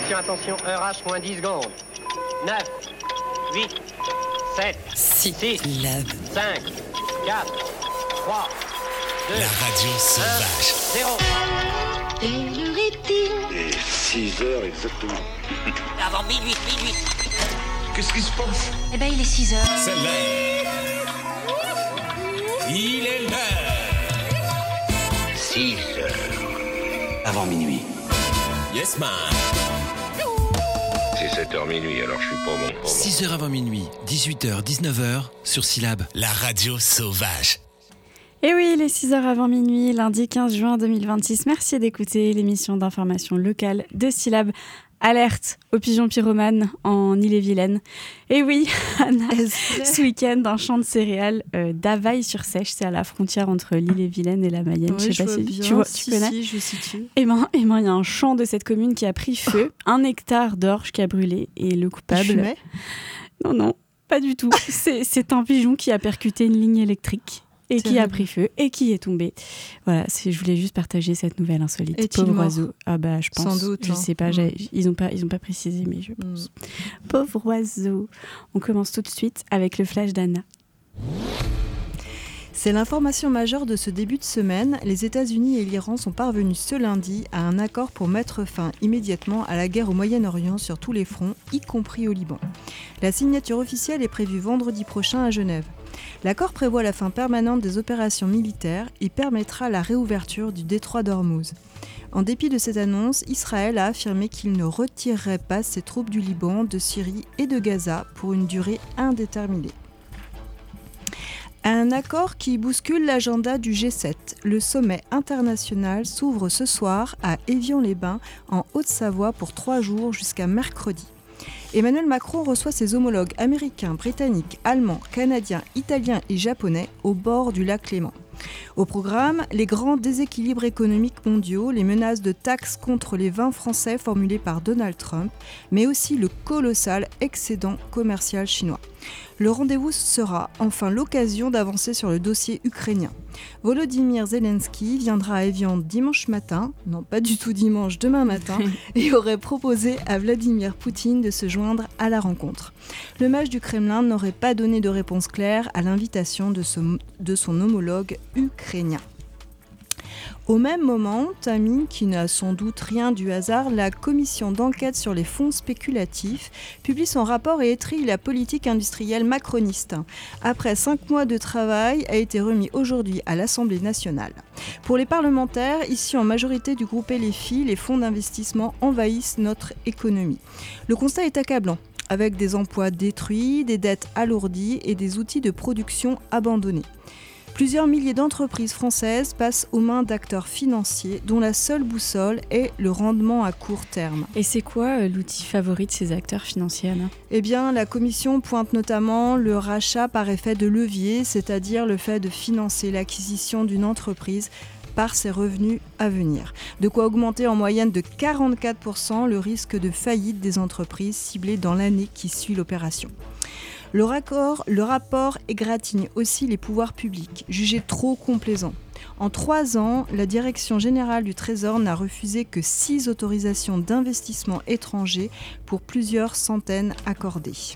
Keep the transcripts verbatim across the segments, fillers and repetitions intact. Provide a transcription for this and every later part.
Attention, attention, heure H moins dix secondes. neuf, huit, sept, six, cinq, quatre, trois, deux, La radio sauvage. zéro. Quelle heure est-il ? Et six heures exactement. Avant minuit, minuit. Qu'est-ce qui se passe? Eh ben, il est six heures. C'est l'heure. Il est l'heure. six heures. Avant minuit. Yes, man. C'est sept heures minuit, alors je suis pas bon. Pas bon. six heures avant minuit, dix-huit heures, dix-neuf heures, sur Syllab. La radio sauvage. Et oui, il est six heures avant minuit, lundi quinze juin deux mille vingt-six. Merci d'écouter l'émission d'information locale de Syllab. Alerte aux pigeons pyromanes en Ille-et-Vilaine. Et oui, Anna, ce week-end, un champ de céréales euh, d'Availle-sur-Seiche, c'est à la frontière entre l'Ille-et-Vilaine et la Mayenne. Oui, je sais pas si bien. tu vois, si, tu connais. Si, je situe. Et ben, et ben, il y a un champ de cette commune qui a pris feu, un hectare d'orge qui a brûlé et le coupable. Il fumait ? Non, non, pas du tout. c'est, c'est un pigeon qui a percuté une ligne électrique. Et qui Terrible. a pris feu et qui est tombé. Voilà, c'est, je voulais juste partager cette nouvelle insolite. Est-il Pauvre mort ? oiseau. Ah bah, je pense. Sans doute, Je hein. sais pas, Mm. ils n'ont pas, ils ont pas précisé, mais je pense. Mm. Pauvre oiseau. On commence tout de suite avec le flash d'Anna. C'est l'information majeure de ce début de semaine. Les États-Unis et l'Iran sont parvenus ce lundi à un accord pour mettre fin immédiatement à la guerre au Moyen-Orient sur tous les fronts, y compris au Liban. La signature officielle est prévue vendredi prochain à Genève. L'accord prévoit la fin permanente des opérations militaires et permettra la réouverture du détroit d'Ormuz. En dépit de cette annonce, Israël a affirmé qu'il ne retirerait pas ses troupes du Liban, de Syrie et de Gaza pour une durée indéterminée. Un accord qui bouscule l'agenda du G sept. Le sommet international s'ouvre ce soir à Évian-les-Bains, en Haute-Savoie, pour trois jours jusqu'à mercredi. Emmanuel Macron reçoit ses homologues américains, britanniques, allemands, canadiens, italiens et japonais au bord du lac Léman. Au programme, les grands déséquilibres économiques mondiaux, les menaces de taxes contre les vins français formulées par Donald Trump, mais aussi le colossal excédent commercial chinois. Le rendez-vous sera enfin l'occasion d'avancer sur le dossier ukrainien. Volodymyr Zelensky viendra à Évian dimanche matin, non pas du tout dimanche, demain matin, et aurait proposé à Vladimir Poutine de se joindre à la rencontre. Le mage du Kremlin n'aurait pas donné de réponse claire à l'invitation de, ce, de son homologue ukrainien. Au même moment, Tamine, qui n'a sans doute rien du hasard, la commission d'enquête sur les fonds spéculatifs publie son rapport et étrille la politique industrielle macroniste. Après cinq mois de travail, a été remis aujourd'hui à l'Assemblée nationale. Pour les parlementaires, issus en majorité du groupe L F I, les fonds d'investissement envahissent notre économie. Le constat est accablant, avec des emplois détruits, des dettes alourdies et des outils de production abandonnés. Plusieurs milliers d'entreprises françaises passent aux mains d'acteurs financiers dont la seule boussole est le rendement à court terme. Et c'est quoi euh, l'outil favori de ces acteurs financiers, Anna ? Eh bien, la Commission pointe notamment le rachat par effet de levier, c'est-à-dire le fait de financer l'acquisition d'une entreprise par ses revenus à venir. De quoi augmenter en moyenne de quarante-quatre pour cent le risque de faillite des entreprises ciblées dans l'année qui suit l'opération. Le, raccord, le rapport égratigne aussi les pouvoirs publics, jugés trop complaisants. En trois ans, la Direction générale du Trésor n'a refusé que six autorisations d'investissement étrangers pour plusieurs centaines accordées.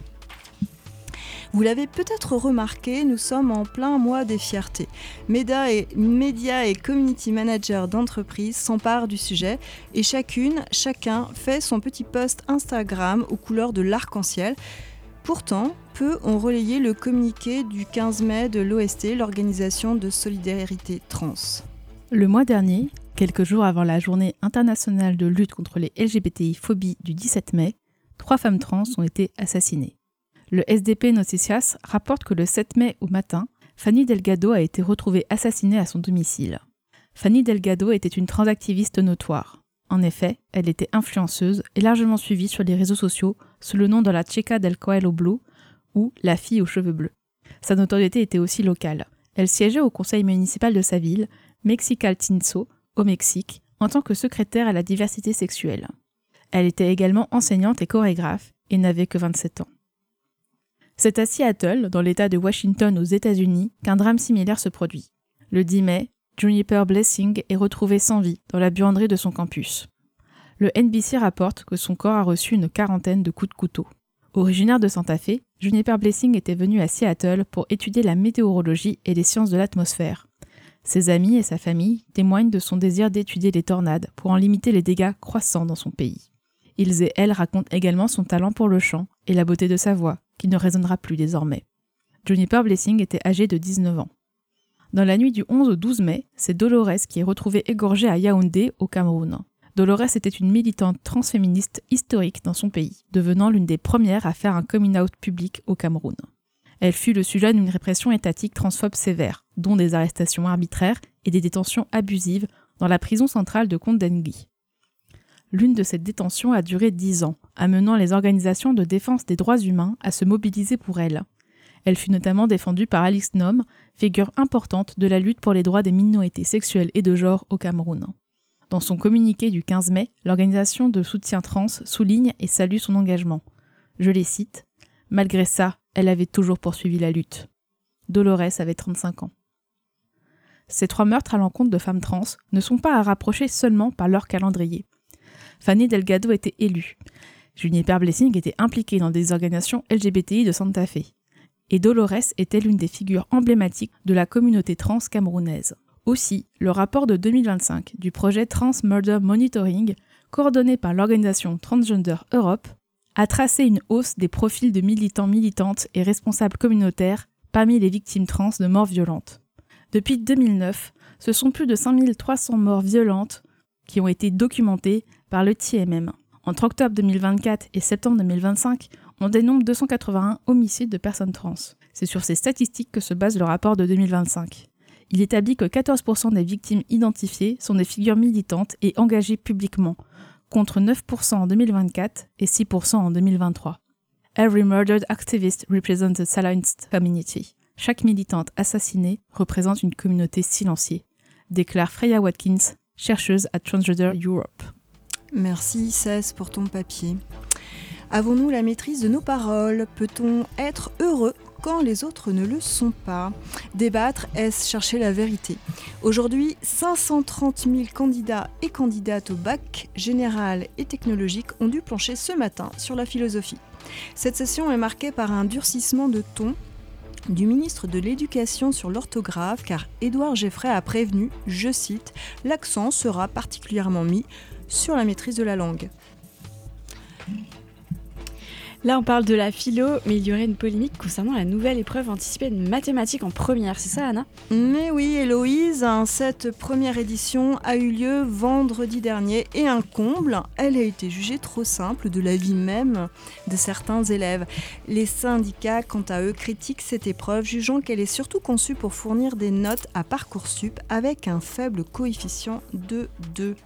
Vous l'avez peut-être remarqué, nous sommes en plein mois des fiertés. Média et, médias et community managers d'entreprises s'emparent du sujet et chacune, chacun fait son petit post Instagram aux couleurs de l'arc-en-ciel. Pourtant, peu ont relayé le communiqué du quinze mai de l'O S T, l'Organisation de solidarité trans. Le mois dernier, quelques jours avant la journée internationale de lutte contre les L G B T I-phobies du dix-sept mai, trois femmes trans ont été assassinées. Le S D P Noticias rapporte que le sept mai au matin, Fanny Delgado a été retrouvée assassinée à son domicile. Fanny Delgado était une transactiviste notoire. En effet, elle était influenceuse et largement suivie sur les réseaux sociaux sous le nom de la Chica del Coelho Blue ou la fille aux cheveux bleus. Sa notoriété était aussi locale. Elle siégeait au conseil municipal de sa ville, Mexicaltinso, au Mexique, en tant que secrétaire à la diversité sexuelle. Elle était également enseignante et chorégraphe et n'avait que vingt-sept ans. C'est à Seattle, dans l'État de Washington aux États-Unis, qu'un drame similaire se produit. Le dix mai, Juniper Blessing est retrouvée sans vie dans la buanderie de son campus. Le N B C rapporte que son corps a reçu une quarantaine de coups de couteau. Originaire de Santa Fe, Juniper Blessing était venue à Seattle pour étudier la météorologie et les sciences de l'atmosphère. Ses amis et sa famille témoignent de son désir d'étudier les tornades pour en limiter les dégâts croissants dans son pays. Ils et elle racontent également son talent pour le chant et la beauté de sa voix, qui ne résonnera plus désormais. Juniper Blessing était âgée de dix-neuf ans. Dans la nuit du onze au douze mai, c'est Dolores qui est retrouvée égorgée à Yaoundé, au Cameroun. Dolores était une militante transféministe historique dans son pays, devenant l'une des premières à faire un coming out public au Cameroun. Elle fut le sujet d'une répression étatique transphobe sévère, dont des arrestations arbitraires et des détentions abusives dans la prison centrale de Kondengui. L'une de ces détentions a duré dix ans, amenant les organisations de défense des droits humains à se mobiliser pour elle. Elle fut notamment défendue par Alice Nom, figure importante de la lutte pour les droits des minorités sexuelles et de genre au Cameroun. Dans son communiqué du quinze mai, l'organisation de soutien trans souligne et salue son engagement. Je les cite. « Malgré ça, elle avait toujours poursuivi la lutte. » Dolores avait trente-cinq ans. Ces trois meurtres à l'encontre de femmes trans ne sont pas à rapprocher seulement par leur calendrier. Fanny Delgado était élue. Juniper Blessing était impliquée dans des organisations L G B T I de Santa Fe. Et Dolores était l'une des figures emblématiques de la communauté trans camerounaise. Aussi, le rapport de deux mille vingt-cinq du projet Trans Murder Monitoring, coordonné par l'organisation Transgender Europe, a tracé une hausse des profils de militants, militantes et responsables communautaires parmi les victimes trans de morts violentes. Depuis deux mille neuf, ce sont plus de cinq mille trois cents morts violentes qui ont été documentées par le T M M. Entre octobre deux mille vingt-quatre et septembre deux mille vingt-cinq, on dénombre deux cent quatre-vingt-un homicides de personnes trans. C'est sur ces statistiques que se base le rapport de deux mille vingt-cinq. Il établit que quatorze pour cent des victimes identifiées sont des figures militantes et engagées publiquement, contre neuf pour cent en deux mille vingt-quatre et six pour cent en deux mille vingt-trois. Every murdered activist represents a silenced community. Chaque militante assassinée représente une communauté silenciée, déclare Freya Watkins, chercheuse à Transgender Europe. Merci Cess pour ton papier. Avons-nous la maîtrise de nos paroles ? Peut-on être heureux quand les autres ne le sont pas ? Débattre, est-ce chercher la vérité ? Aujourd'hui, cinq cent trente mille candidats et candidates au bac général et technologique ont dû plancher ce matin sur la philosophie. Cette session est marquée par un durcissement de ton du ministre de l'Éducation sur l'orthographe, car Édouard Geffray a prévenu, je cite, « L'accent sera particulièrement mis sur la maîtrise de la langue ». Là, on parle de la philo, mais il y aurait une polémique concernant la nouvelle épreuve anticipée de mathématiques en première. C'est ça, Anna ? Mais oui, Héloïse, cette première édition a eu lieu vendredi dernier et un comble, elle a été jugée trop simple de l'avis même de certains élèves. Les syndicats, quant à eux, critiquent cette épreuve, jugeant qu'elle est surtout conçue pour fournir des notes à Parcoursup avec un faible coefficient de deux.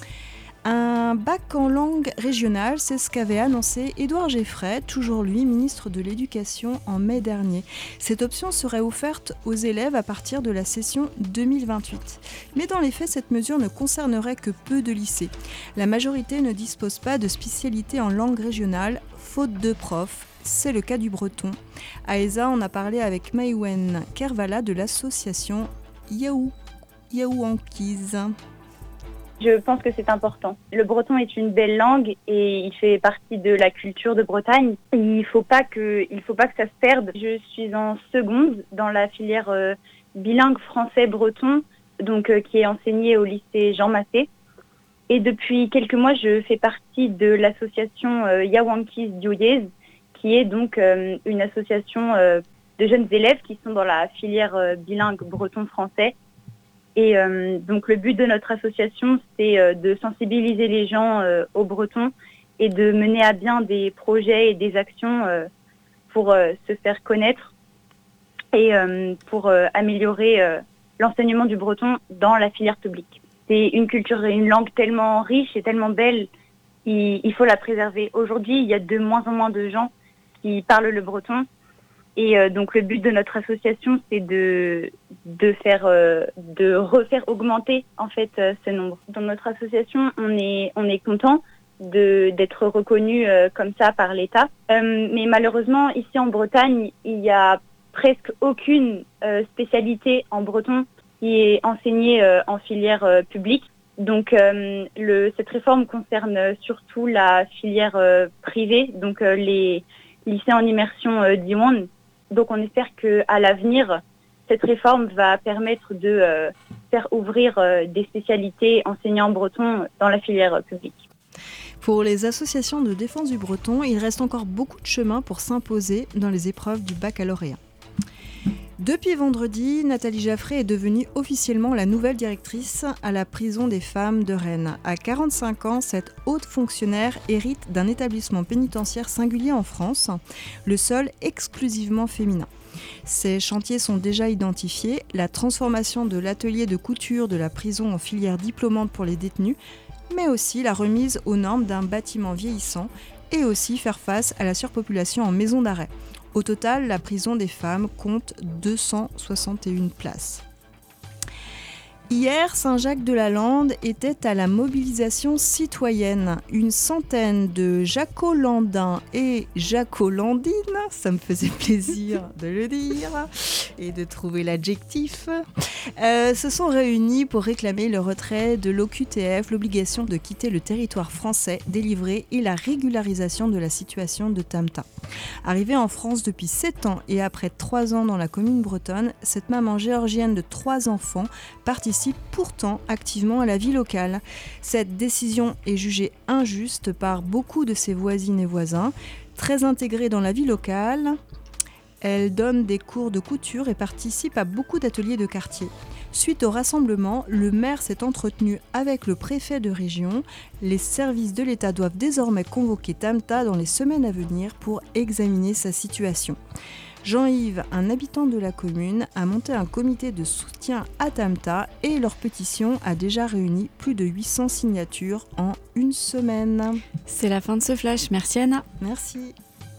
Un bac en langue régionale, c'est ce qu'avait annoncé Édouard Geffray, toujours lui, ministre de l'Éducation, en mai dernier. Cette option serait offerte aux élèves à partir de la session deux mille vingt-huit. Mais dans les faits, cette mesure ne concernerait que peu de lycées. La majorité ne dispose pas de spécialité en langue régionale, faute de profs. C'est le cas du breton. À E S A, on a parlé avec Maïwen Kervala de l'association Yaou, Yaouankiz. Je pense que c'est important. Le breton est une belle langue et il fait partie de la culture de Bretagne. Il ne faut pas que, il faut pas que ça se perde. Je suis en seconde dans la filière euh, bilingue français-breton, donc euh, qui est enseignée au lycée Jean Massé. Et depuis quelques mois, je fais partie de l'association euh, Yaouankiz Dioyez, qui est donc euh, une association euh, de jeunes élèves qui sont dans la filière euh, bilingue breton-français. Et euh, donc le but de notre association, c'est euh, de sensibiliser les gens euh, au breton et de mener à bien des projets et des actions euh, pour euh, se faire connaître et euh, pour euh, améliorer euh, l'enseignement du breton dans la filière publique. C'est une culture et une langue tellement riche et tellement belle, il, il faut la préserver. Aujourd'hui, il y a de moins en moins de gens qui parlent le breton. Et euh, donc le but de notre association, c'est de de faire euh, de refaire augmenter en fait euh, ce nombre. Dans notre association, on est on est content de d'être reconnu euh, comme ça par l'État. Euh, mais malheureusement, ici en Bretagne, il y a presque aucune euh, spécialité en breton qui est enseignée euh, en filière euh, publique. Donc, euh, le, cette réforme concerne surtout la filière euh, privée, donc euh, les lycées en immersion euh, d'I W A N. Donc, on espère qu'à l'avenir, cette réforme va permettre de euh, faire ouvrir euh, des spécialités enseignants bretons dans la filière euh, publique. Pour les associations de défense du breton, il reste encore beaucoup de chemin pour s'imposer dans les épreuves du baccalauréat. Depuis vendredi, Nathalie Jaffray est devenue officiellement la nouvelle directrice à la prison des femmes de Rennes. À quarante-cinq ans, cette haute fonctionnaire hérite d'un établissement pénitentiaire singulier en France, le seul exclusivement féminin. Ces chantiers sont déjà identifiés, la transformation de l'atelier de couture de la prison en filière diplômante pour les détenus, mais aussi la remise aux normes d'un bâtiment vieillissant et aussi faire face à la surpopulation en maison d'arrêt. Au total, la prison des femmes compte deux cent soixante et une places. Hier, Saint-Jacques-de-la-Lande était à la mobilisation citoyenne. Une centaine de Jacolandins et Jacolandines, ça me faisait plaisir de le dire et de trouver l'adjectif, euh, se sont réunis pour réclamer le retrait de l'O Q T F, l'obligation de quitter le territoire français délivré et la régularisation de la situation de Tamta. Arrivée en France depuis sept ans et après trois ans dans la commune bretonne, cette maman géorgienne de trois enfants participe pourtant activement à la vie locale. Cette décision est jugée injuste par beaucoup de ses voisines et voisins. Très intégrée dans la vie locale, elle donne des cours de couture et participe à beaucoup d'ateliers de quartier. Suite au rassemblement, le maire s'est entretenu avec le préfet de région. Les services de l'État doivent désormais convoquer Tamta dans les semaines à venir pour examiner sa situation. Jean-Yves, un habitant de la commune, a monté un comité de soutien à Tamta et leur pétition a déjà réuni plus de huit cents signatures en une semaine. C'est la fin de ce flash. Merci Anna. Merci.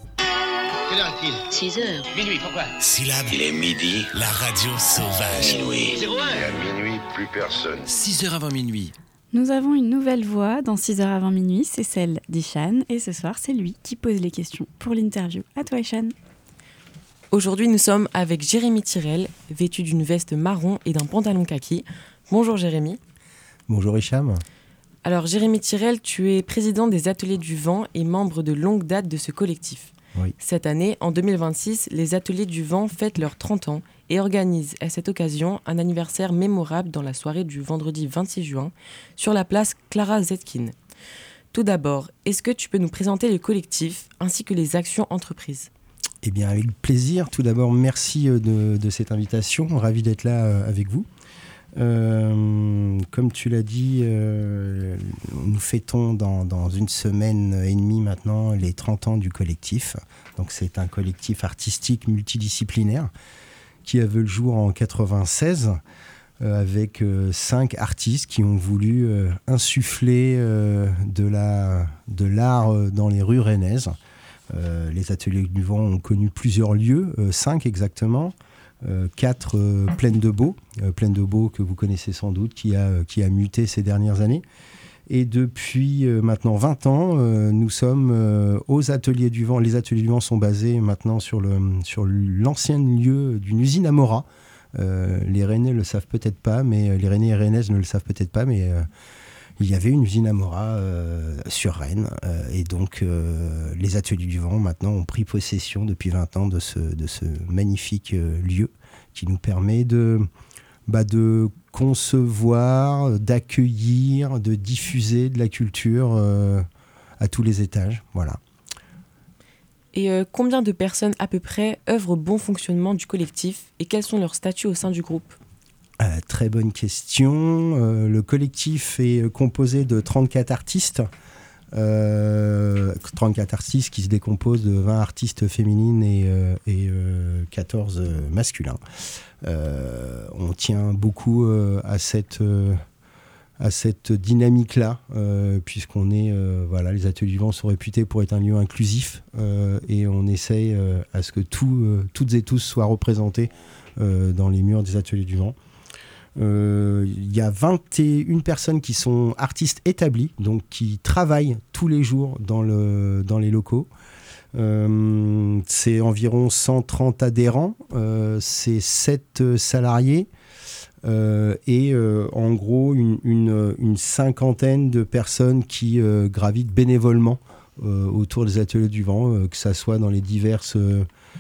Quelle heure est-il ? six heures. Minuit, pourquoi ? Syllabe, Il est midi. la radio sauvage. Minuit. zéro un. Et à minuit, plus personne. six heures avant minuit. Nous avons une nouvelle voix dans six heures avant minuit, c'est celle d'Ishan. Et ce soir, c'est lui qui pose les questions pour l'interview. À toi Ishan. Aujourd'hui, nous sommes avec Jérémy Tirel, vêtu d'une veste marron et d'un pantalon kaki. Bonjour Jérémy. Bonjour Hicham. Alors Jérémy Tirel, tu es président des Ateliers du Vent et membre de longue date de ce collectif. Oui. Cette année, en deux mille vingt-six, les Ateliers du Vent fêtent leurs trente ans et organisent à cette occasion un anniversaire mémorable dans la soirée du vendredi vingt-six juin sur la place Clara Zetkin. Tout d'abord, est-ce que tu peux nous présenter le collectif ainsi que les actions entreprises ? Eh bien, avec plaisir. Tout d'abord, merci de, de cette invitation. Ravi d'être là euh, avec vous. Euh, comme tu l'as dit, euh, nous fêtons dans, dans une semaine et demie maintenant les trente ans du collectif. Donc, c'est un collectif artistique multidisciplinaire qui a vu le jour en quatre-vingt-seize euh, avec euh, cinq artistes qui ont voulu euh, insuffler euh, de, la, de l'art euh, dans les rues rennaises. Euh, les Ateliers du Vent ont connu plusieurs lieux, euh, cinq exactement, euh, quatre euh, Plaine de Beau, euh, Plaine de Beau que vous connaissez sans doute, qui a, qui a muté ces dernières années. Et depuis euh, maintenant vingt ans, euh, nous sommes euh, aux Ateliers du Vent. Les Ateliers du Vent sont basés maintenant sur, le, sur l'ancien lieu d'une usine Amora. Euh, les Rennais ne le savent peut-être pas, mais les Rennais et Rennaises ne le savent peut-être pas, mais... Euh, il y avait une usine Amora euh, sur Rennes euh, et donc euh, les Ateliers du Vent maintenant ont pris possession depuis vingt ans de ce, de ce magnifique euh, lieu qui nous permet de, bah, de concevoir, d'accueillir, de diffuser de la culture euh, à tous les étages. Voilà. Et euh, combien de personnes à peu près œuvrent au bon fonctionnement du collectif et quels sont leurs statuts au sein du groupe ? Euh, très bonne question. Euh, le collectif est composé de trente-quatre artistes. Euh, trente-quatre artistes qui se décomposent de vingt artistes féminines et, euh, et euh, quatorze masculins. Euh, on tient beaucoup euh, à cette... Euh, à cette dynamique-là, euh, puisqu'on est, euh, voilà, les Ateliers du Vent sont réputés pour être un lieu inclusif euh, et on essaye euh, à ce que tout, euh, toutes et tous soient représentés euh, dans les murs des Ateliers du Vent. Il euh, y a vingt et une personnes qui sont artistes établis, donc qui travaillent tous les jours dans, le, dans les locaux. Euh, c'est environ cent trente adhérents, euh, c'est sept salariés. euh, et euh, en gros une, une, une cinquantaine de personnes qui euh, gravitent bénévolement euh, autour des ateliers du vent, euh, que ça soit dans les diverses euh,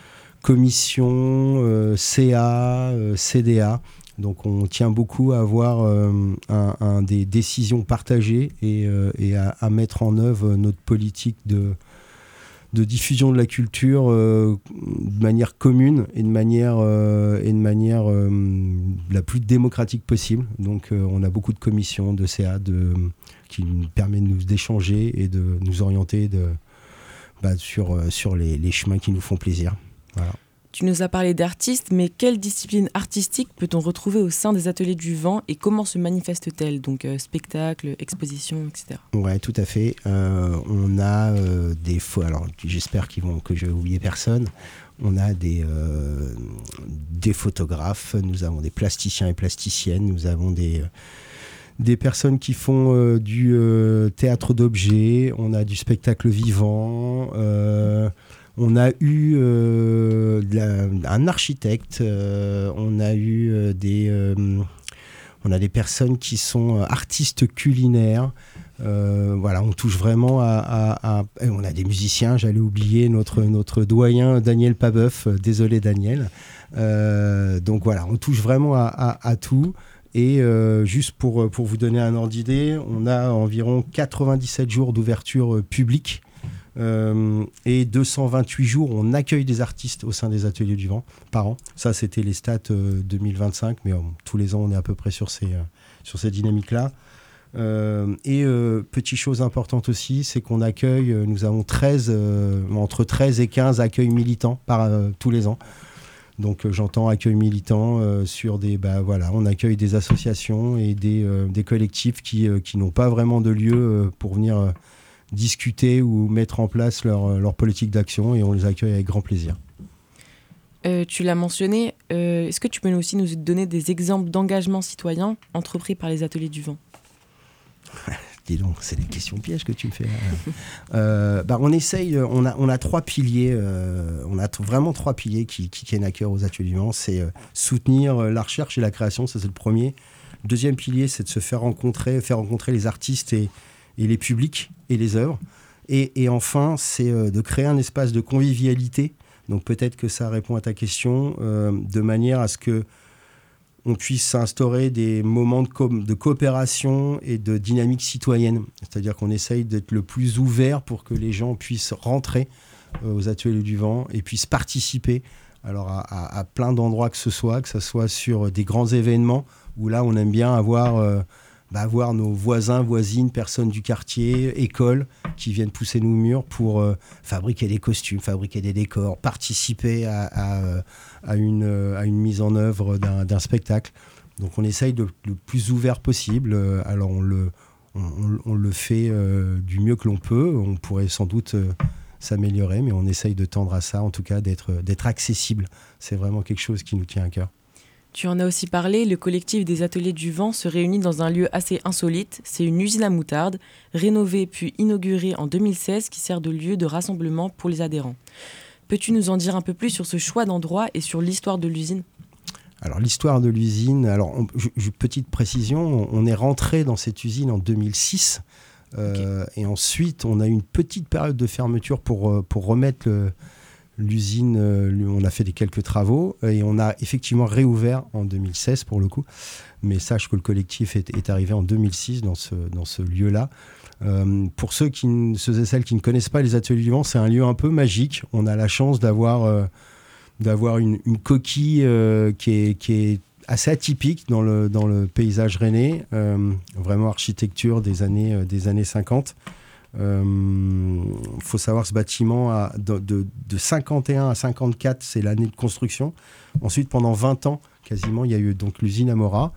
commissions, euh, C A, euh, C D A. Donc on tient beaucoup à avoir euh, un, un des décisions partagées et, euh, et à, à mettre en œuvre notre politique de, de diffusion de la culture euh, de manière commune et de manière, euh, et de manière euh, la plus démocratique possible. Donc euh, on a beaucoup de commissions, de C A de, qui nous permettent de nous d'échanger et de nous orienter de, bah, sur, sur les, les chemins qui nous font plaisir. Voilà. Tu nous as parlé d'artistes, mais quelle discipline artistique peut-on retrouver au sein des ateliers du vent et comment se manifeste-t-elle? Donc euh, spectacle, exposition, et cetera. Ouais, tout à fait. Euh, on a euh, des faux. Alors, j'espère qu'ils vont que je vais oublier personne. On a des euh, des photographes. Nous avons des plasticiens et plasticiennes. Nous avons des euh, des personnes qui font euh, du euh, théâtre d'objets. On a du spectacle vivant. Euh, On a eu euh, la, un architecte, euh, on a eu euh, des, euh, on a des personnes qui sont artistes culinaires. Euh, voilà, on touche vraiment à, à, à... On a des musiciens, j'allais oublier notre, notre doyen Daniel Pabeuf, désolé Daniel. Euh, donc voilà, on touche vraiment à, à, à tout. Et euh, juste pour, pour vous donner un ordre d'idée, on a environ quatre-vingt-dix-sept jours d'ouverture publique. Euh, et deux cent vingt-huit jours, on accueille des artistes au sein des ateliers du vent par an. Ça, c'était les stats euh, deux mille vingt-cinq, mais euh, tous les ans, on est à peu près sur ces, euh, sur ces dynamiques-là. Euh, et euh, petite chose importante aussi, c'est qu'on accueille, euh, nous avons treize, euh, entre treize et quinze accueils militants par, euh, tous les ans. Donc euh, j'entends accueil militant euh, sur des... Bah, voilà, on accueille des associations et des, euh, des collectifs qui, euh, qui n'ont pas vraiment de lieu euh, pour venir... Euh, discuter ou mettre en place leur, leur politique d'action et on les accueille avec grand plaisir. Euh, tu l'as mentionné, euh, est-ce que tu peux nous aussi nous donner des exemples d'engagement citoyen entrepris par les ateliers du vent? Dis donc, c'est des questions pièges que tu me fais. euh, bah on essaye, on a, on a trois piliers, euh, on a t- vraiment trois piliers qui, qui tiennent à cœur aux ateliers du vent. C'est euh, soutenir la recherche et la création, ça c'est le premier. Le deuxième pilier, c'est de se faire rencontrer, faire rencontrer les artistes et et les publics et les œuvres. Et, et enfin, c'est euh, de créer un espace de convivialité. Donc peut-être que ça répond à ta question, euh, de manière à ce qu'on puisse instaurer des moments de, co- de coopération et de dynamique citoyenne. C'est-à-dire qu'on essaye d'être le plus ouvert pour que les gens puissent rentrer euh, aux ateliers du vent et puissent participer alors à, à, à plein d'endroits que ce soit, que ce soit sur des grands événements où là, on aime bien avoir... Euh, Bah, voir nos voisins, voisines, personnes du quartier, écoles qui viennent pousser nos murs pour euh, fabriquer des costumes, fabriquer des décors, participer à, à, à, une, à une mise en œuvre d'un, d'un spectacle. Donc on essaye de, le plus ouvert possible. Alors on le, on, on le fait euh, du mieux que l'on peut. On pourrait sans doute euh, s'améliorer, mais on essaye de tendre à ça, en tout cas d'être, d'être accessible. C'est vraiment quelque chose qui nous tient à cœur. Tu en as aussi parlé, le collectif des ateliers du vent se réunit dans un lieu assez insolite. C'est une usine à moutarde, rénovée puis inaugurée en deux mille seize, qui sert de lieu de rassemblement pour les adhérents. Peux-tu nous en dire un peu plus sur ce choix d'endroit et sur l'histoire de l'usine ? Alors l'histoire de l'usine, alors on, je, je, petite précision, on, on est rentré dans cette usine en deux mille six euh, okay. Et ensuite on a eu une petite période de fermeture pour, pour remettre le... L'usine, euh, on a fait des quelques travaux et on a effectivement réouvert en deux mille seize pour le coup. Mais sache que le collectif est, est arrivé en deux mille six dans ce, dans ce lieu-là. Euh, pour ceux, qui, ceux et celles qui ne connaissent pas les ateliers du vent, c'est un lieu un peu magique. On a la chance d'avoir, euh, d'avoir une, une coquille euh, qui, est, qui est assez atypique dans le, dans le paysage rennais. Euh, vraiment architecture des années, euh, des années cinquante. Il euh, faut savoir ce bâtiment a, de, de, de cinquante et un à cinquante-quatre, c'est l'année de construction. Ensuite, pendant vingt ans, quasiment, il y a eu donc l'usine Amora.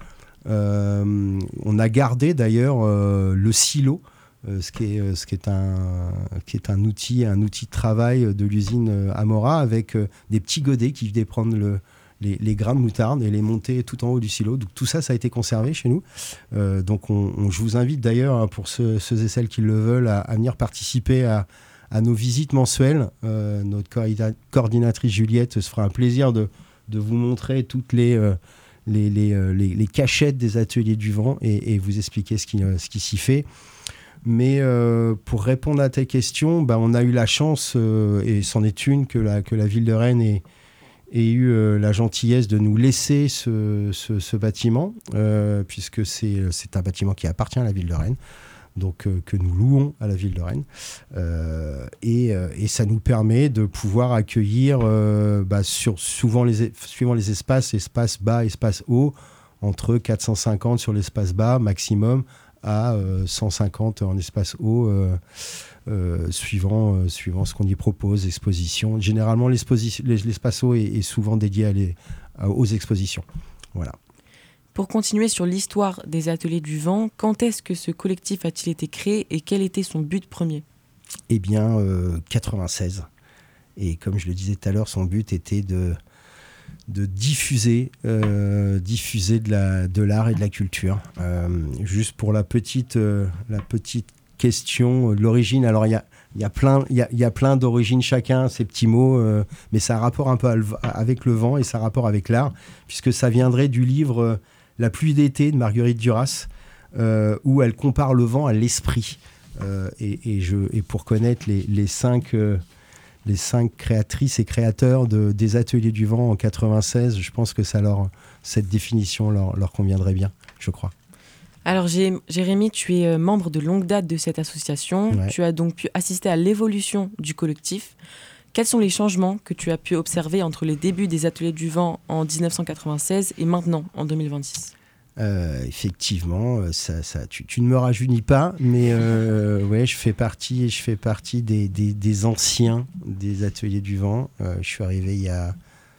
Euh, on a gardé d'ailleurs euh, le silo, euh, ce, qui est, ce qui est, un, qui est un, outil, un outil de travail de l'usine Amora avec euh, des petits godets qui venaient prendre le, les, les grains de moutarde et les monter tout en haut du silo. Donc tout ça, ça a été conservé chez nous. Euh, donc on, on, je vous invite d'ailleurs, pour ceux, ceux et celles qui le veulent, à, à venir participer à, à nos visites mensuelles. Euh, notre coordinatrice Juliette se fera un plaisir de, de vous montrer toutes les, euh, les, les, les, les cachettes des ateliers du vent et, et vous expliquer ce qui, ce qui s'y fait. Mais euh, pour répondre à tes questions, bah, on a eu la chance, euh, et c'en est une, que la, que la ville de Rennes ait, ait eu euh, la gentillesse de nous laisser ce, ce, ce bâtiment, euh, puisque c'est, c'est un bâtiment qui appartient à la ville de Rennes, donc euh, que nous louons à la ville de Rennes. Euh, et, euh, et ça nous permet de pouvoir accueillir, euh, bah, sur, souvent les, suivant les espaces, espace bas, espace haut, entre quatre cent cinquante sur l'espace bas maximum, à euh, cent cinquante en espace haut, euh, euh, suivant, euh, suivant ce qu'on y propose, exposition. Généralement, l'espace haut est, est souvent dédié à les, à, aux expositions. Voilà. Pour continuer sur l'histoire des Ateliers du Vent, quand est-ce que ce collectif a-t-il été créé et quel était son but premier ? Eh bien, euh, quatre-vingt-seize. Et comme je le disais tout à l'heure, son but était de... de diffuser, euh, diffuser de, la, de l'art et de la culture. Euh, juste pour la petite, euh, la petite question de l'origine, alors il y a, y a plein, y a, y a plein d'origines chacun, ces petits mots, euh, mais ça a rapport un peu avec le vent et ça a rapport avec l'art, puisque ça viendrait du livre euh, La pluie d'été de Marguerite Duras, euh, où elle compare le vent à l'esprit. Euh, et, et, je, et pour connaître les, les cinq... Euh, les cinq créatrices et créateurs de, des Ateliers du Vent en quatre-vingt-seize, je pense que ça leur, cette définition leur, leur conviendrait bien, je crois. Alors Jérémy, tu es membre de longue date de cette association. Ouais. Tu as donc pu assister à l'évolution du collectif. Quels sont les changements que tu as pu observer entre les débuts des Ateliers du Vent en dix-neuf cent quatre-vingt-seize et maintenant, en deux mille vingt-six ? Euh, effectivement, ça, ça, tu, tu ne me rajeunis pas, mais euh, ouais, je fais partie, je fais partie des, des, des anciens des Ateliers du Vent. Euh, je suis arrivé il y a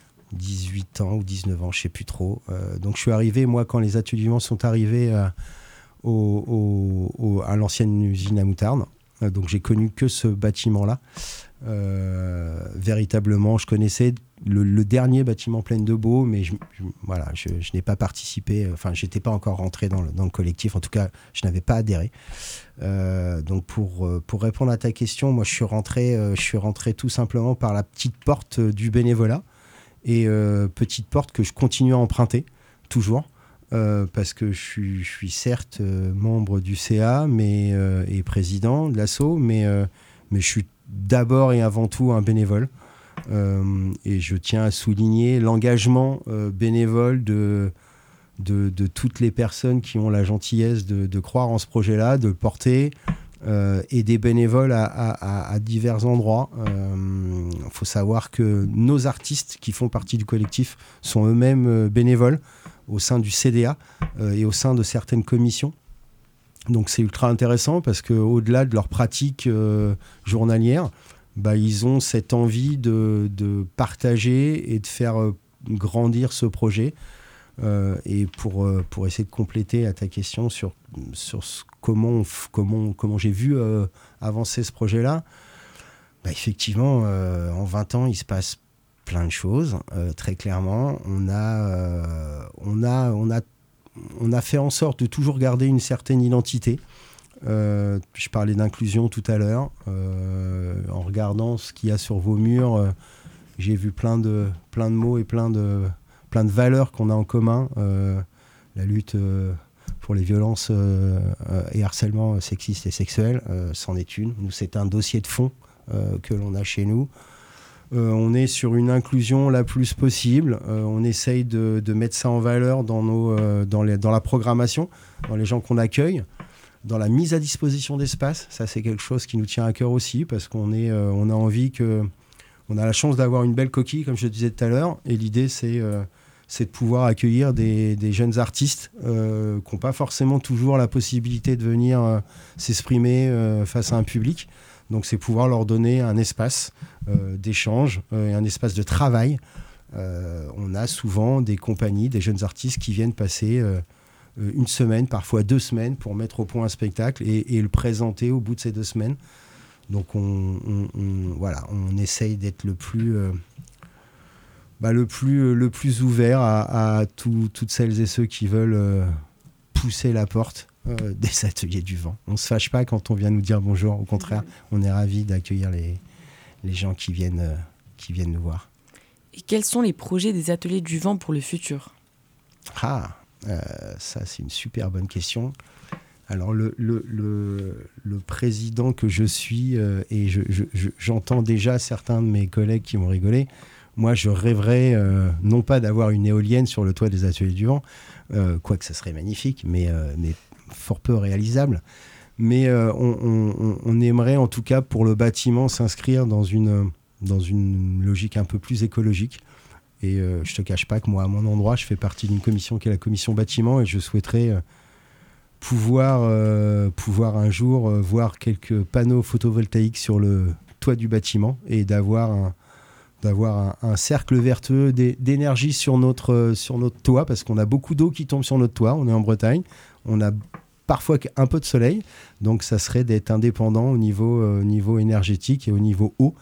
dix-huit ans ou dix-neuf ans, je ne sais plus trop. Euh, donc je suis arrivé, moi, quand les Ateliers du Vent sont arrivés euh, au, au, au, à l'ancienne usine à moutarde. Euh, donc j'ai connu que ce bâtiment-là. Euh, véritablement, je connaissais le, le dernier bâtiment Plaine de Beau, mais je, je, voilà, je, je n'ai pas participé, enfin, je n'étais pas encore rentré dans le, dans le collectif, en tout cas, je n'avais pas adhéré. Euh, donc, pour, pour répondre à ta question, moi, je suis rentré, euh, je suis rentré tout simplement par la petite porte du bénévolat, et euh, petite porte que je continue à emprunter, toujours, euh, parce que je suis, je suis certes euh, membre du C A mais, euh, et président de l'asso, mais, euh, mais je suis d'abord et avant tout un bénévole. Euh, et je tiens à souligner l'engagement euh, bénévole de, de, de toutes les personnes qui ont la gentillesse de, de croire en ce projet-là, de le porter, euh, et des bénévoles à, à, à divers endroits. Il euh, faut savoir que nos artistes qui font partie du collectif sont eux-mêmes euh, bénévoles au sein du C D A euh, et au sein de certaines commissions. Donc c'est ultra intéressant parce qu'au-delà de leur pratique euh, journalière, bah, ils ont cette envie de, de partager et de faire euh, grandir ce projet. Euh, et pour, euh, pour essayer de compléter à ta question sur, sur ce, comment, comment, comment j'ai vu euh, avancer ce projet-là, bah, effectivement, euh, en vingt ans, il se passe plein de choses, euh, très clairement. On a, euh, on a, on a On a fait en sorte de toujours garder une certaine identité. Euh, je parlais d'inclusion tout à l'heure. Euh, en regardant ce qu'il y a sur vos murs, euh, j'ai vu plein de, plein de mots et plein de, plein de valeurs qu'on a en commun. Euh, la lutte euh, pour les violences euh, et harcèlement sexistes et sexuels, euh, c'en est une. Nous, c'est un dossier de fond euh, que l'on a chez nous. Euh, on est sur une inclusion la plus possible. Euh, on essaye de, de mettre ça en valeur dans, nos, euh, dans, les, dans la programmation, dans les gens qu'on accueille, dans la mise à disposition d'espace. Ça, c'est quelque chose qui nous tient à cœur aussi parce qu'on est, euh, on a envie que... On a la chance d'avoir une belle coquille, comme je le disais tout à l'heure. Et l'idée, c'est, euh, c'est de pouvoir accueillir des, des jeunes artistes euh, qui n'ont pas forcément toujours la possibilité de venir euh, s'exprimer euh, face à un public. Donc, c'est pouvoir leur donner un espace euh, d'échange euh, et un espace de travail. Euh, on a souvent des compagnies, des jeunes artistes qui viennent passer euh, une semaine, parfois deux semaines, pour mettre au point un spectacle et, et le présenter au bout de ces deux semaines. Donc, on, on, on, voilà, on essaye d'être le plus, euh, bah, le plus, le plus ouvert à, à tout, toutes celles et ceux qui veulent euh, pousser la porte Euh, des Ateliers du Vent. On ne se fâche pas quand on vient nous dire bonjour. Au contraire, on est ravis d'accueillir les, les gens qui viennent, euh, qui viennent nous voir. Et quels sont les projets des Ateliers du Vent pour le futur ? Ah, euh, ça c'est une super bonne question. Alors le, le, le, le président que je suis, euh, et je, je, je, j'entends déjà certains de mes collègues qui vont rigoler, moi je rêverais euh, non pas d'avoir une éolienne sur le toit des Ateliers du Vent, euh, quoique ça serait magnifique, mais, euh, mais fort peu réalisable. Mais euh, on, on, on aimerait en tout cas pour le bâtiment s'inscrire dans une, dans une logique un peu plus écologique. Et euh, je te cache pas que moi à mon endroit je fais partie d'une commission qui est la commission bâtiment et je souhaiterais... Euh, Pouvoir, euh, pouvoir un jour euh, voir quelques panneaux photovoltaïques sur le toit du bâtiment et d'avoir un, d'avoir un, un cercle vertueux d'énergie sur notre, euh, sur notre toit, parce qu'on a beaucoup d'eau qui tombe sur notre toit, on est en Bretagne, on a parfois un peu de soleil, donc ça serait d'être indépendant au niveau, euh, niveau énergétique et au niveau eau.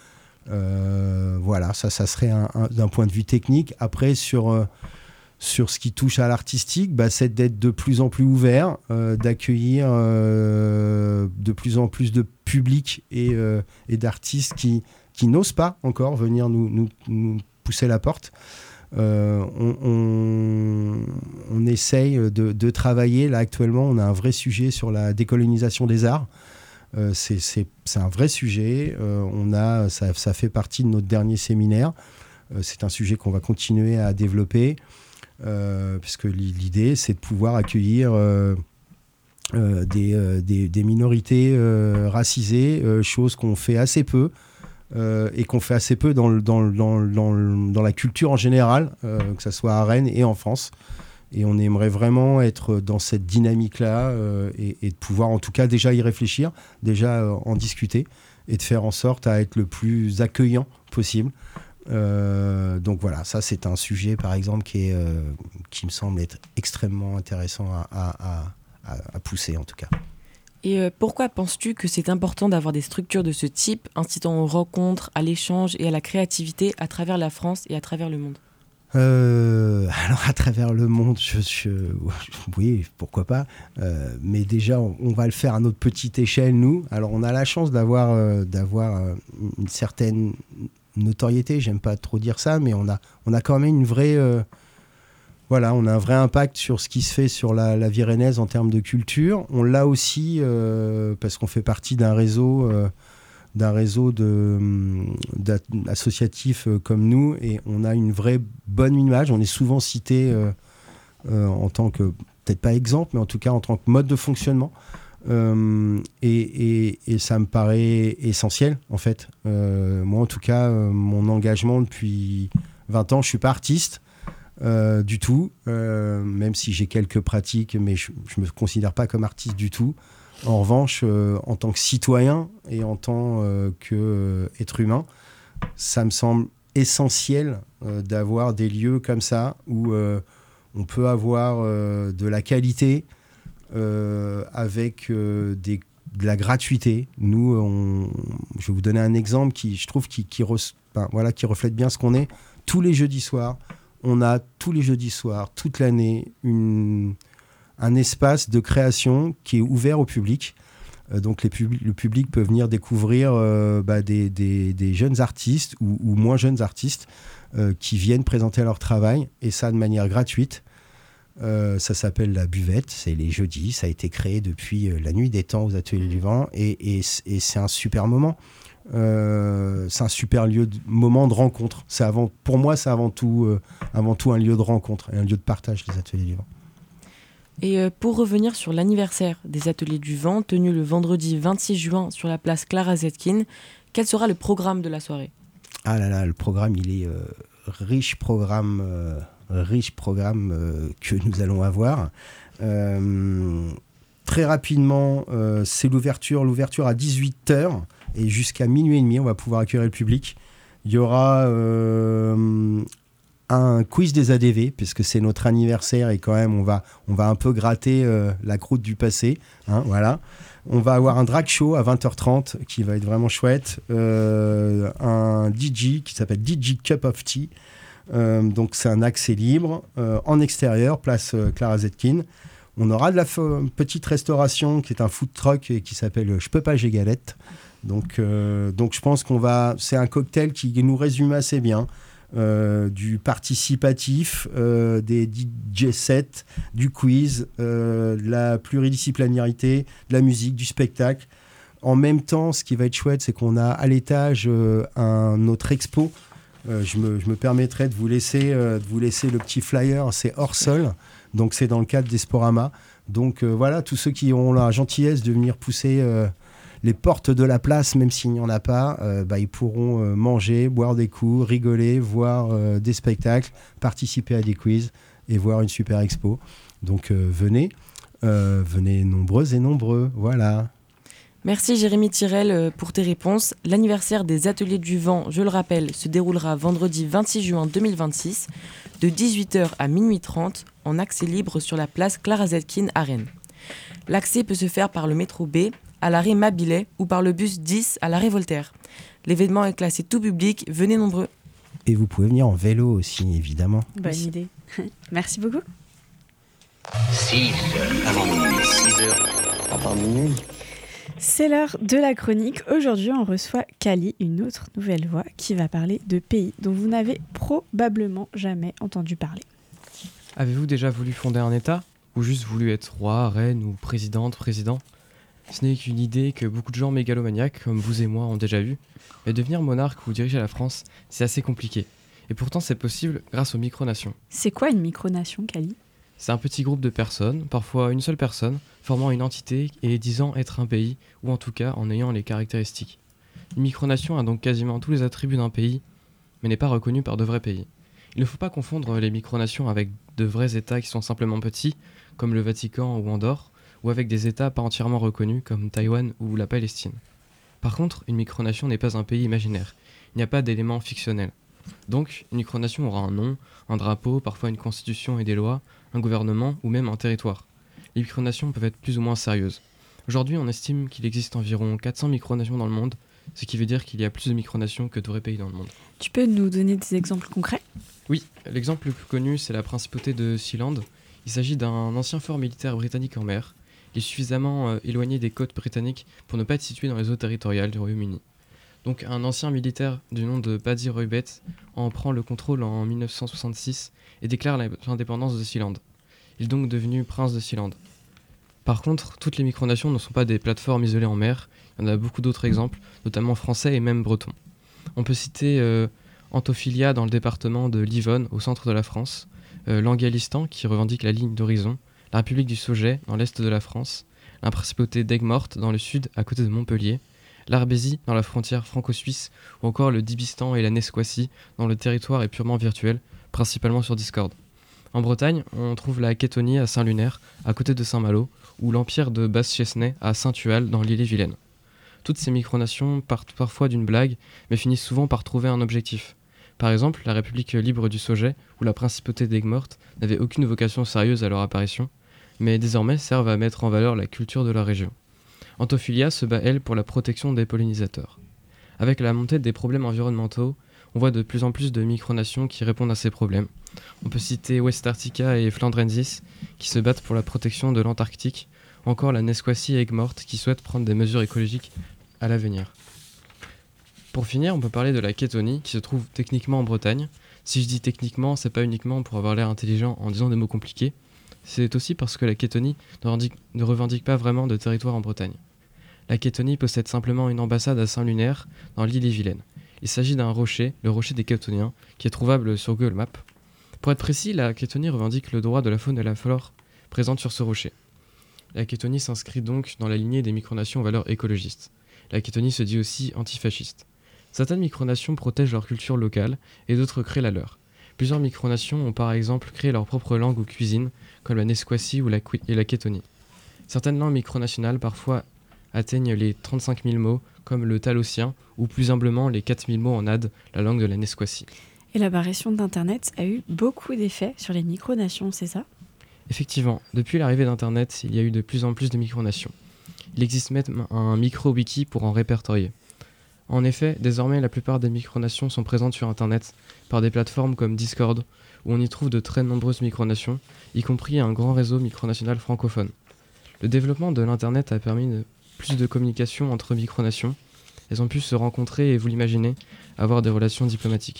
Euh, voilà, ça, ça serait un, un, d'un point de vue technique. Après, sur... Euh, Sur ce qui touche à l'artistique, bah, c'est d'être de plus en plus ouvert, euh, d'accueillir euh, de plus en plus de public et, euh, et d'artistes qui, qui n'osent pas encore venir nous, nous, nous pousser la porte. Euh, on, on, on essaye de, de travailler. Là, actuellement, on a un vrai sujet sur la décolonisation des arts. Euh, c'est, c'est, c'est un vrai sujet. Euh, on a, ça, ça fait partie de notre dernier séminaire. Euh, c'est un sujet qu'on va continuer à développer. Euh, puisque l'idée c'est de pouvoir accueillir euh, euh, des, euh, des, des minorités euh, racisées, euh, chose qu'on fait assez peu euh, et qu'on fait assez peu dans, le, dans, le, dans, le, dans, le, dans la culture en général, euh, que ce soit à Rennes et en France. Et on aimerait vraiment être dans cette dynamique-là euh, et, et de pouvoir en tout cas déjà y réfléchir, déjà euh, en discuter et de faire en sorte à être le plus accueillant possible. Euh, donc voilà, ça c'est un sujet par exemple qui, est, euh, qui me semble être extrêmement intéressant à, à, à, à pousser en tout cas. Et euh, pourquoi penses-tu que c'est important d'avoir des structures de ce type, incitant aux rencontres, à l'échange et à la créativité à travers la France et à travers le monde ? Euh, alors à travers le monde, je, je, oui, pourquoi pas. Euh, mais déjà, on, on va le faire à notre petite échelle, nous. Alors on a la chance d'avoir, euh, d'avoir euh, une certaine notoriété, j'aime pas trop dire ça, mais on a, on a quand même une vraie... Euh, voilà, on a un vrai impact sur ce qui se fait sur la, la vie rennaise en termes de culture. On l'a aussi euh, parce qu'on fait partie d'un réseau... Euh, d'un réseau de, d'associatifs comme nous, et on a une vraie bonne image. On est souvent cité euh, euh, en tant que, peut-être pas exemple, mais en tout cas en tant que mode de fonctionnement. Euh, et, et, et ça me paraît essentiel, en fait. Euh, moi, en tout cas, euh, mon engagement depuis vingt ans, je suis pas artiste euh, du tout, euh, même si j'ai quelques pratiques, mais je ne me considère pas comme artiste du tout. En revanche, euh, en tant que citoyen et en tant euh, qu'être humain, ça me semble essentiel euh, d'avoir des lieux comme ça où euh, on peut avoir euh, de la qualité euh, avec euh, des, de la gratuité. Nous, on, je vais vous donner un exemple qui, je trouve, qui, qui, re, ben, voilà, qui reflète bien ce qu'on est. Tous les jeudis soirs, on a tous les jeudis soirs, toute l'année, une... un espace de création qui est ouvert au public. Euh, donc les pub- le public peut venir découvrir euh, bah, des, des, des jeunes artistes ou, ou moins jeunes artistes euh, qui viennent présenter leur travail, et ça de manière gratuite. Euh, ça s'appelle la Buvette, c'est les jeudis, ça a été créé depuis euh, la nuit des temps aux Ateliers du Vent, et, et, et c'est un super moment. Euh, c'est un super lieu de, moment de rencontre. C'est avant, pour moi, c'est avant tout, euh, avant tout un lieu de rencontre et un lieu de partage, les Ateliers du Vent. Et pour revenir sur l'anniversaire des Ateliers du Vent, tenu le vendredi vingt-six juin sur la place Clara Zetkin, quel sera le programme de la soirée ? Ah là là, le programme, il est euh, riche programme, euh, riche programme euh, que nous allons avoir. Euh, très rapidement, euh, c'est l'ouverture, l'ouverture à dix-huit heures et jusqu'à minuit et demi, on va pouvoir accueillir le public. Il y aura... Euh, un quiz des A D V, puisque c'est notre anniversaire et quand même on va, on va un peu gratter euh, la croûte du passé, hein, voilà. On va avoir un drag show à vingt heures trente qui va être vraiment chouette, euh, un D J qui s'appelle D J Cup of Tea, euh, donc c'est un accès libre, euh, en extérieur, place euh, Clara Zetkin. On aura de la f- petite restauration qui est un food truck et qui s'appelle Je peux pas, j'ai galette. Donc, euh, donc je pense qu'on va, c'est un cocktail qui nous résume assez bien. euh, du participatif, euh, des D J sets, du quiz, euh, de la pluridisciplinarité, de la musique, du spectacle. En même temps, ce qui va être chouette, c'est qu'on a à l'étage euh, un autre expo. Euh, je, me, je me permettrai de vous laisser, euh, de vous laisser le petit flyer, c'est hors sol, donc c'est dans le cadre d'Esporama. Donc euh, voilà, tous ceux qui ont la gentillesse de venir pousser euh, les portes de la place, même s'il n'y en a pas, euh, bah, ils pourront euh, manger, boire des coups, rigoler, voir euh, des spectacles, participer à des quiz et voir une super expo. Donc euh, venez, euh, venez nombreuses et nombreux, voilà. Merci Jérémy Tirel pour tes réponses. L'anniversaire des Ateliers du Vent, je le rappelle, se déroulera vendredi vingt-six juin deux mille vingt-six de dix-huit heures à minuit trente en accès libre sur la place Clara Zetkin à Rennes. L'accès peut se faire par le métro B à l'arrêt Mabilais ou par le bus dix à l'arrêt Voltaire. L'événement est classé tout public, venez nombreux. Et vous pouvez venir en vélo aussi, évidemment. Bonne oui. idée. Merci beaucoup. six heures avant minuit. six heures avant minuit. C'est l'heure de la chronique. Aujourd'hui, on reçoit Kali, une autre nouvelle voix, qui va parler de pays dont vous n'avez probablement jamais entendu parler. Avez-vous déjà voulu fonder un État ? Ou juste voulu être roi, reine ou présidente, président ? Ce n'est qu'une idée que beaucoup de gens mégalomaniaques, comme vous et moi, ont déjà eue. Mais devenir monarque ou diriger la France, c'est assez compliqué. Et pourtant, c'est possible grâce aux micronations. C'est quoi une micronation, Kali ? C'est un petit groupe de personnes, parfois une seule personne, formant une entité et disant être un pays, ou en tout cas en ayant les caractéristiques. Une micronation a donc quasiment tous les attributs d'un pays, mais n'est pas reconnue par de vrais pays. Il ne faut pas confondre les micronations avec de vrais États qui sont simplement petits, comme le Vatican ou Andorre, ou avec des États pas entièrement reconnus, comme Taïwan ou la Palestine. Par contre, une micronation n'est pas un pays imaginaire, il n'y a pas d'éléments fictionnels. Donc, une micronation aura un nom, un drapeau, parfois une constitution et des lois, un gouvernement ou même un territoire. Les micronations peuvent être plus ou moins sérieuses. Aujourd'hui, on estime qu'il existe environ quatre cents micronations dans le monde, ce qui veut dire qu'il y a plus de micronations que de vrais pays dans le monde. Tu peux nous donner des exemples concrets ? Oui, l'exemple le plus connu, c'est la principauté de Sealand. Il s'agit d'un ancien fort militaire britannique en mer. Il est suffisamment euh, éloigné des côtes britanniques pour ne pas être situé dans les eaux territoriales du Royaume-Uni. Donc un ancien militaire du nom de Paddy Roybet en prend le contrôle en dix-neuf cent soixante-six et déclare l'indépendance de Sealand. Il est donc devenu prince de Sealand. Par contre, toutes les micronations ne sont pas des plateformes isolées en mer, il y en a beaucoup d'autres exemples, notamment français et même bretons. On peut citer euh, Antoffilia dans le département de l'Yonne, au centre de la France, euh, l'Angalistan qui revendique la ligne d'horizon, la République du Sauget dans l'est de la France, la principauté d'Aigues-Mortes dans le sud à côté de Montpellier, l'Arbésie dans la frontière franco-suisse ou encore le Dibistan et la Nesquassie dont le territoire est purement virtuel, principalement sur Discord. En Bretagne, on trouve la Kétonie à Saint-Lunaire, à côté de Saint-Malo, ou l'empire de Basse-Chesnay à Saint-Tual dans l'Ille-et-Vilaine. Toutes ces micronations partent parfois d'une blague, mais finissent souvent par trouver un objectif. Par exemple, la République libre du Sauget ou la principauté d'Aigues-Mortes n'avaient aucune vocation sérieuse à leur apparition, mais désormais servent à mettre en valeur la culture de la région. Antoffilia se bat, elle, pour la protection des pollinisateurs. Avec la montée des problèmes environnementaux, on voit de plus en plus de micronations qui répondent à ces problèmes. On peut citer West Arctica et Flandrensis qui se battent pour la protection de l'Antarctique, ou encore la Nesquassie et Aigues-Mortes qui souhaitent prendre des mesures écologiques à l'avenir. Pour finir, on peut parler de la Kétonie qui se trouve techniquement en Bretagne. Si je dis techniquement, c'est pas uniquement pour avoir l'air intelligent en disant des mots compliqués, c'est aussi parce que la Kétonie ne revendique, ne revendique pas vraiment de territoire en Bretagne. La Kétonie possède simplement une ambassade à Saint-Lunaire, dans l'Ille-et-Vilaine. Il s'agit d'un rocher, le rocher des Kétoniens, qui est trouvable sur Google Maps. Pour être précis, la Kétonie revendique le droit de la faune et la flore présente sur ce rocher. La Kétonie s'inscrit donc dans la lignée des micronations aux valeurs écologistes. La Kétonie se dit aussi antifasciste. Certaines micronations protègent leur culture locale et d'autres créent la leur. Plusieurs micronations ont par exemple créé leur propre langue ou cuisine, comme la Nesquassie ou la, et la Kétonie. Certaines langues micronationales parfois atteignent les trente-cinq mille mots, comme le talosien, ou plus humblement les quatre mille mots en Ade, la langue de la Nesquassie. Et l'apparition d'Internet a eu beaucoup d'effets sur les micronations, c'est ça ? Effectivement, depuis l'arrivée d'Internet, il y a eu de plus en plus de micronations. Il existe même un micro-wiki pour en répertorier. En effet, désormais, la plupart des micronations sont présentes sur Internet par des plateformes comme Discord, où on y trouve de très nombreuses micronations, y compris un grand réseau micronational francophone. Le développement de l'Internet a permis de plus de communication entre micronations. Elles ont pu se rencontrer et, vous l'imaginez, avoir des relations diplomatiques.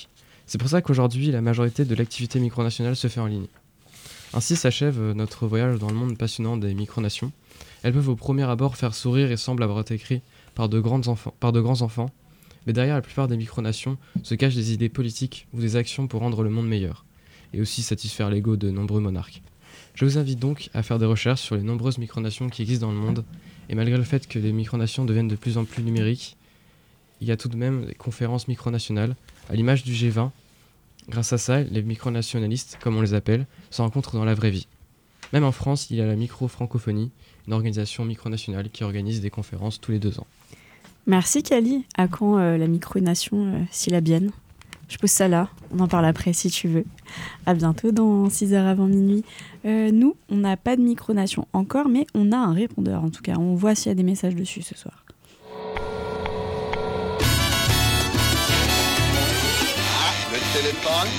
C'est pour ça qu'aujourd'hui, la majorité de l'activité micronationale se fait en ligne. Ainsi s'achève notre voyage dans le monde passionnant des micronations. Elles peuvent au premier abord faire sourire et semblent avoir été écrites par de, grands enfants, par de grands enfants, mais derrière la plupart des micronations se cachent des idées politiques ou des actions pour rendre le monde meilleur, et aussi satisfaire l'ego de nombreux monarques. Je vous invite donc à faire des recherches sur les nombreuses micronations qui existent dans le monde, et malgré le fait que les micronations deviennent de plus en plus numériques, il y a tout de même des conférences micronationales, à l'image du G vingt. Grâce à ça, les micronationalistes, comme on les appelle, se rencontrent dans la vraie vie. Même en France, il y a la micro-francophonie, une organisation micronationale qui organise des conférences tous les deux ans. Merci Kali. À quand euh, la micronation euh, syllabienne ? Je pose ça là, on en parle après si tu veux. À bientôt dans six heures avant minuit. Euh, nous, on n'a pas de micronation encore, mais on a un répondeur en tout cas. On voit s'il y a des messages dessus ce soir. Ah, le téléphone.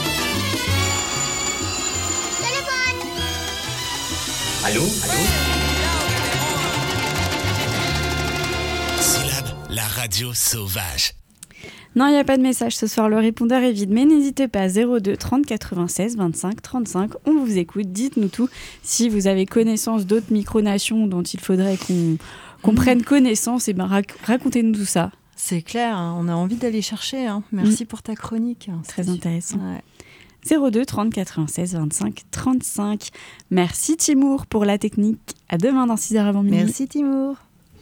Téléphone. Allô? Allô? Syllabe, la radio sauvage. Non, il n'y a pas de message ce soir, le répondeur est vide, mais n'hésitez pas, zéro deux trente quatre-vingt-seize vingt-cinq trente-cinq, on vous écoute, dites-nous tout. Si vous avez connaissance d'autres micronations dont il faudrait qu'on, qu'on mmh. prenne connaissance, et ben rac- racontez-nous tout ça. C'est clair, hein, on a envie d'aller chercher. Hein. Merci mmh. pour ta chronique. Hein, Très intéressant. Ouais. zéro deux trente quatre-vingt-seize vingt-cinq trente-cinq. Merci Timour pour la technique. À demain dans six heures avant minuit. Merci Timour.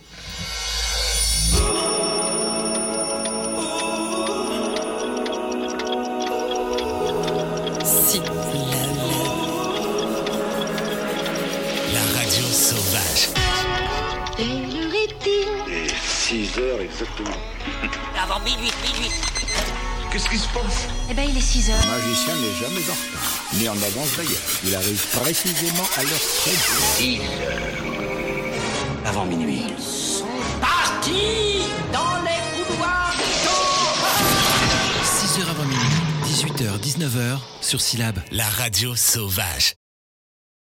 Si la, la radio sauvage. Quelle heure est-il ? Et six heures exactement. Avant minuit, minuit. Qu'est-ce qui se passe? Eh ben, il est six heures. Le magicien n'est jamais en retard, ni en avance d'ailleurs. Il arrive précisément à l'heure prévue. six heures avant minuit. Parti dans les couloirs du temps. six heures avant minuit, dix-huit heures dix-neuf heures sur Syllabe, la radio sauvage.